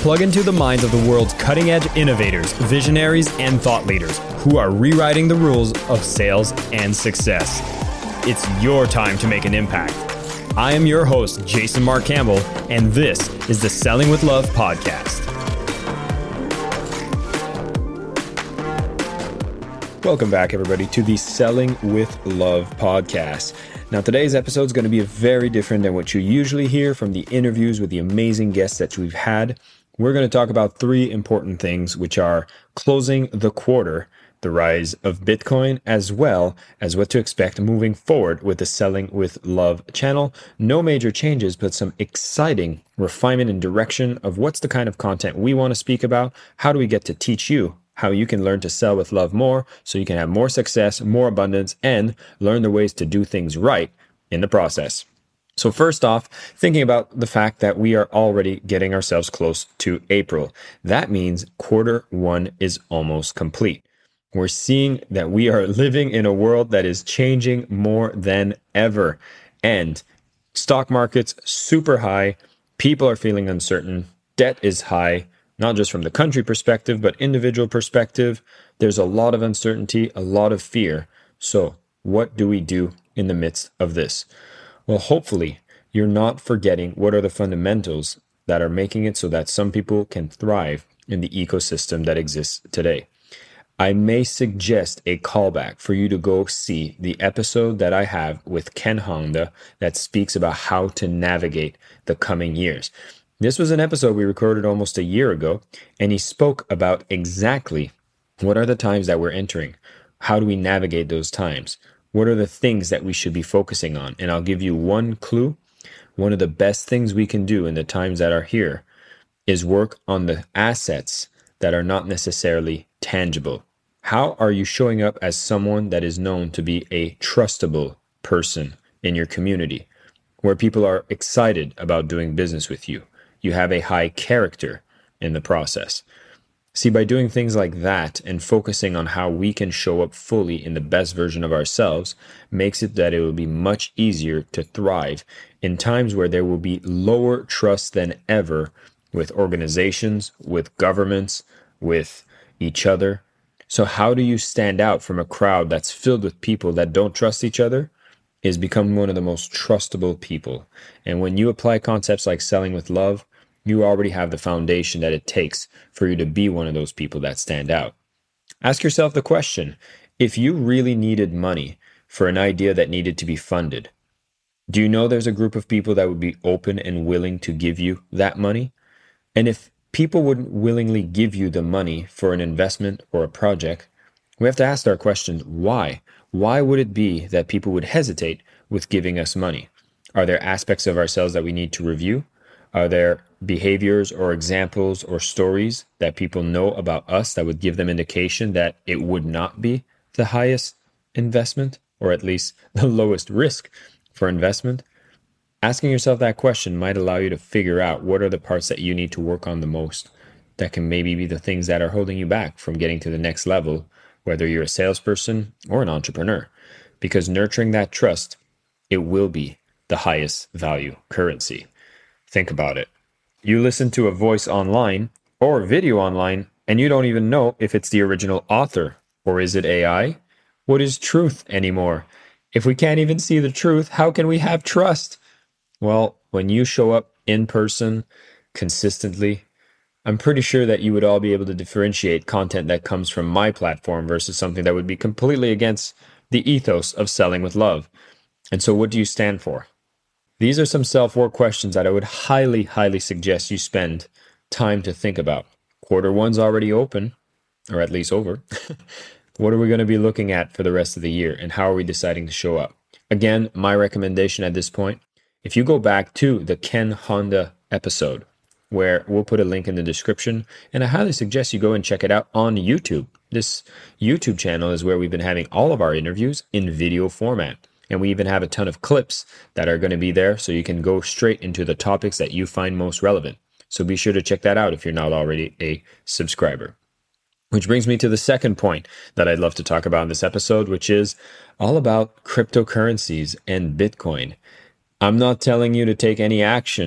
plug into the minds of the world's cutting-edge innovators, visionaries, and thought leaders who are rewriting the rules of sales and success. It's your time to make an impact. I am your host, Jason Mark Campbell, and this is the Selling with Love podcast. Welcome back, everybody, to the Selling with Love podcast. Now, today's episode is going to be very different than what you usually hear from the interviews with the amazing guests that we've had. We're going to talk about three important things, which are closing the quarter, the rise of Bitcoin, as well as what to expect moving forward with the Selling with Love channel. No major changes, but some exciting refinement and direction of what's the kind of content we want to speak about. How do we get to teach you how you can learn to sell with love more so you can have more success, more abundance, and learn the ways to do things right in the process. So first off, thinking about the fact that we are already getting ourselves close to April. That means quarter one is almost complete. We're seeing that we are living in a world that is changing more than ever. And stock market's super high. People are feeling uncertain. Debt is high. Not just from the country perspective, but individual perspective. There's a lot of uncertainty, a lot of fear. So what do we do in the midst of this? Well, hopefully you're not forgetting what are the fundamentals that are making it so that some people can thrive in the ecosystem that exists today. I may suggest a callback for you to go see the episode that I have with Ken Honda that speaks about how to navigate the coming years. This was an episode we recorded almost a year ago, and he spoke about exactly what are the times that we're entering. How do we navigate those times? What are the things that we should be focusing on? And I'll give you one clue. One of the best things we can do in the times that are here is work on the assets that are not necessarily tangible. How are you showing up as someone that is known to be a trustable person in your community, where people are excited about doing business with you? You have a high character in the process. See, by doing things like that and focusing on how we can show up fully in the best version of ourselves makes it that it will be much easier to thrive in times where there will be lower trust than ever with organizations, with governments, with each other. So how do you stand out from a crowd that's filled with people that don't trust each other? Is become one of the most trustable people. And when you apply concepts like selling with love, you already have the foundation that it takes for you to be one of those people that stand out. Ask yourself the question, if you really needed money for an idea that needed to be funded, do you know there's a group of people that would be open and willing to give you that money? And if people wouldn't willingly give you the money for an investment or a project, we have to ask our questions, why? Why would it be that people would hesitate with giving us money? Are there aspects of ourselves that we need to review? Are there behaviors or examples or stories that people know about us that would give them indication that it would not be the highest investment, or at least the lowest risk for investment? Asking yourself that question might allow you to figure out what are the parts that you need to work on the most that can maybe be the things that are holding you back from getting to the next level, whether you're a salesperson or an entrepreneur, because nurturing that trust, it will be the highest value currency. Think about it. You listen to a voice online or video online, and you don't even know if it's the original author or is it AI? What is truth anymore? If we can't even see the truth, how can we have trust? Well, when you show up in person consistently, I'm pretty sure that you would all be able to differentiate content that comes from my platform versus something that would be completely against the ethos of selling with love. And so what do you stand for? These are some self-work questions that I would highly, highly suggest you spend time to think about. Quarter one's already open, or at least over. What are we going to be looking at for the rest of the year, and how are we deciding to show up? Again, my recommendation at this point, if you go back to the Ken Honda episode, where we'll put a link in the description, and I highly suggest you go and check it out on YouTube. This YouTube channel is where we've been having all of our interviews in video format. And we even have a ton of clips that are going to be there so you can go straight into the topics that you find most relevant. So be sure to check that out if you're not already a subscriber. Which brings me to the second point that I'd love to talk about in this episode, which is all about cryptocurrencies and Bitcoin. I'm not telling you to take any action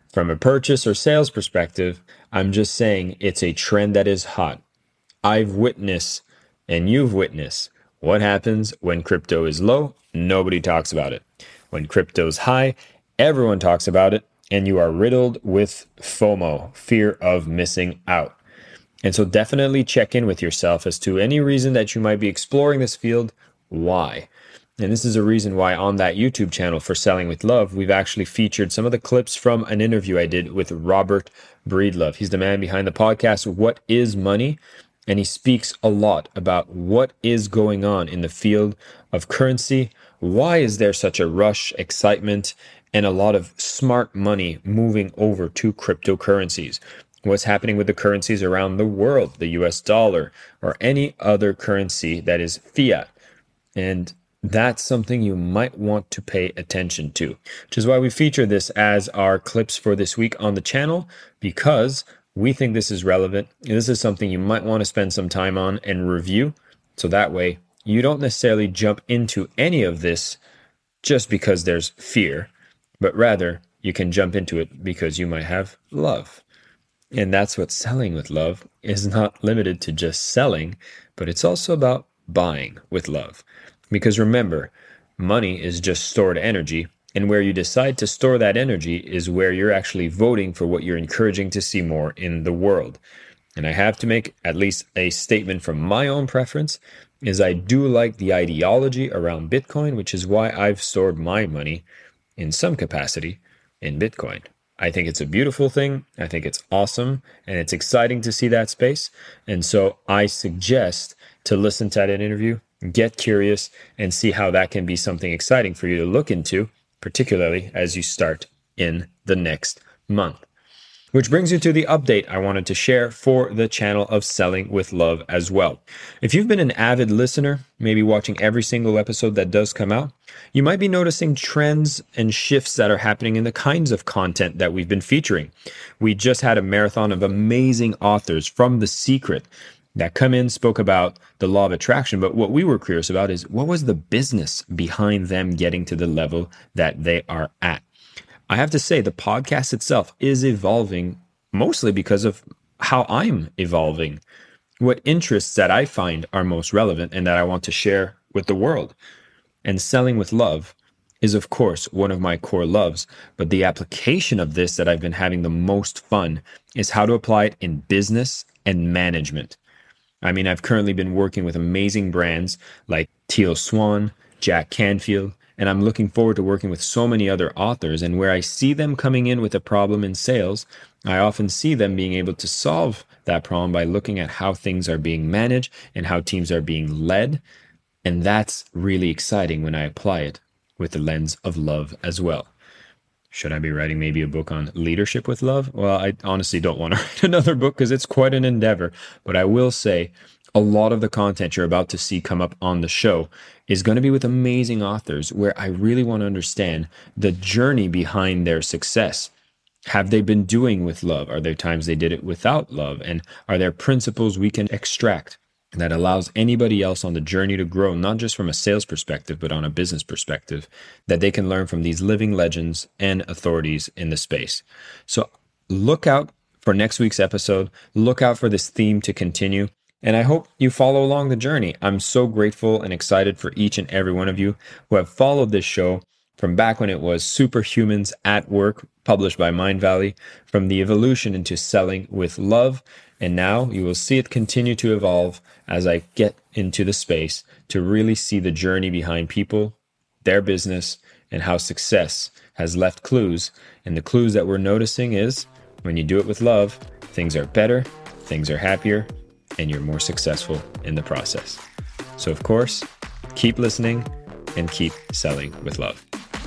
From a purchase or sales perspective, I'm just saying it's a trend that is hot. I've witnessed and you've witnessed what happens when crypto is low. Nobody talks about it. When crypto's high, everyone talks about it, and you are riddled with FOMO, fear of missing out. And so definitely check in with yourself as to any reason that you might be exploring this field. Why? And this is a reason why on that YouTube channel for Selling with Love, we've actually featured some of the clips from an interview I did with Robert Breedlove. He's the man behind the podcast, What is Money? And he speaks a lot about what is going on in the field of currency. Why is there such a rush, excitement, and a lot of smart money moving over to cryptocurrencies? What's happening with the currencies around the world, the US dollar, or any other currency that is fiat? And that's something you might want to pay attention to, which is why we feature this as our clips for this week on the channel, because we think this is relevant. This is something you might want to spend some time on and review. So that way you don't necessarily jump into any of this just because there's fear, but rather you can jump into it because you might have love. And that's what Selling with Love is, not limited to just selling, but it's also about buying with love. Because remember, money is just stored energy, and where you decide to store that energy is where you're actually voting for what you're encouraging to see more in the world. And I have to make at least a statement from my own preference, is I do like the ideology around Bitcoin, which is why I've stored my money in some capacity in Bitcoin. I think it's a beautiful thing. I think it's awesome, and it's exciting to see that space. And so I suggest to listen to that interview, get curious, and see how that can be something exciting for you to look into, particularly as you start in the next month. Which brings you to the update I wanted to share for the channel of Selling with Love as well. If you've been an avid listener, maybe watching every single episode that does come out, you might be noticing trends and shifts that are happening in the kinds of content that we've been featuring. We just had a marathon of amazing authors from The Secret that come in, spoke about the law of attraction. But what we were curious about is, what was the business behind them getting to the level that they are at? I have to say, the podcast itself is evolving mostly because of how I'm evolving, what interests that I find are most relevant and that I want to share with the world. And Selling with Love is, of course, one of my core loves, but the application of this that I've been having the most fun is how to apply it in business and management. I mean, I've currently been working with amazing brands like Teal Swan, Jack Canfield, and I'm looking forward to working with so many other authors. And where I see them coming in with a problem in sales, I often see them being able to solve that problem by looking at how things are being managed and how teams are being led. And that's really exciting when I apply it with the lens of love as well. Should I be writing maybe a book on leadership with love? Well, I honestly don't want to write another book because it's quite an endeavor. But I will say a lot of the content you're about to see come up on the show is going to be with amazing authors where I really want to understand the journey behind their success. Have they been doing with love? Are there times they did it without love? And are there principles we can extract that allows anybody else on the journey to grow, not just from a sales perspective, but on a business perspective, that they can learn from these living legends and authorities in the space? So look out for next week's episode. Look out for this theme to continue. And I hope you follow along the journey. I'm so grateful and excited for each and every one of you who have followed this show from back when it was Superhumans at Work, published by Mindvalley, from the evolution into Selling with Love. And now you will see it continue to evolve as I get into the space to really see the journey behind people, their business, and how success has left clues. And the clues that we're noticing is when you do it with love, things are better, things are happier, and you're more successful in the process. So of course, keep listening and keep selling with love.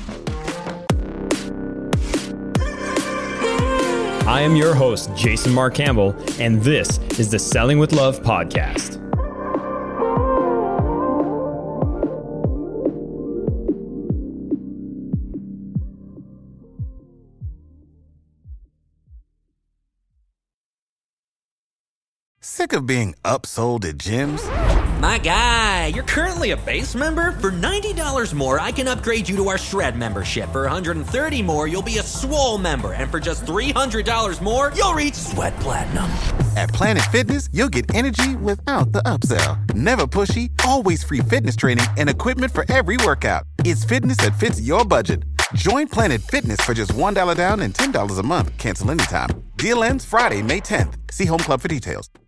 I am your host, Jason Mark Campbell, and this is the Selling with Love podcast. Sick of being upsold at gyms? My guy, you're currently a base member? For $90 more, I can upgrade you to our Shred membership. For $130 more, you'll be a Swole member. And for just $300 more, you'll reach Sweat Platinum. At Planet Fitness, you'll get energy without the upsell. Never pushy, always free fitness training and equipment for every workout. It's fitness that fits your budget. Join Planet Fitness for just $1 down and $10 a month. Cancel anytime. Deal ends Friday, May 10th. See Home Club for details.